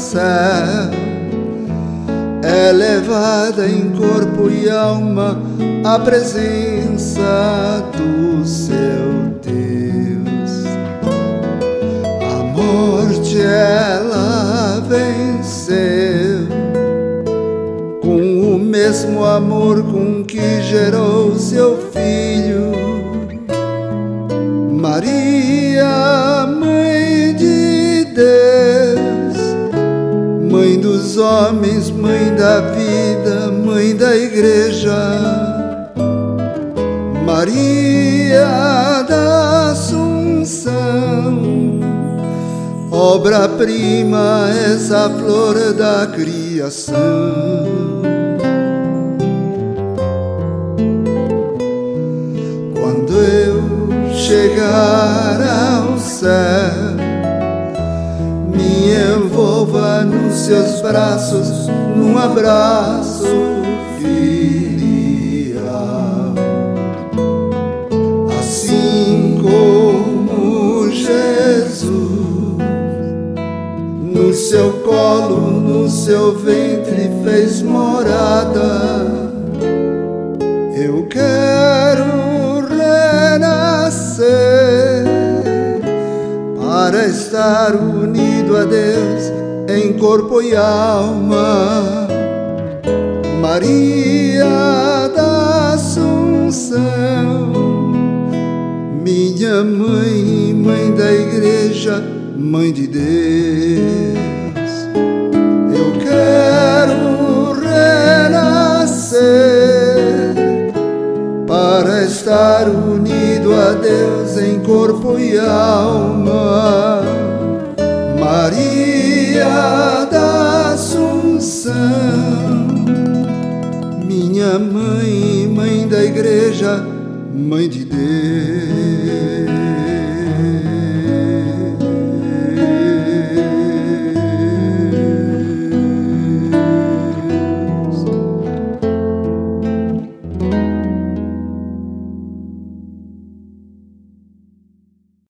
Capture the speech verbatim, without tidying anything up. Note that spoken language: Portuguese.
céu, é levada em corpo e alma à presença do seu Deus. A morte ela venceu com o mesmo amor com que gerou seu filho. Maria, mãe de Deus, mãe dos homens, mãe da vida, mãe da igreja. Maria da Assunção, obra-prima, és a flor da criação. Quando eu chegar ao céu, me envolva nos seus braços, num abraço filial. Assim como Jesus, no seu colo, no seu ventre fez morada, eu quero renascer para estar unido a Deus em corpo e alma. Maria da Assunção, minha mãe, mãe da igreja, mãe de Deus. Eu quero renascer para estar unido a Deus em corpo e alma. Maria da Assunção, minha mãe, mãe da igreja, mãe de Deus.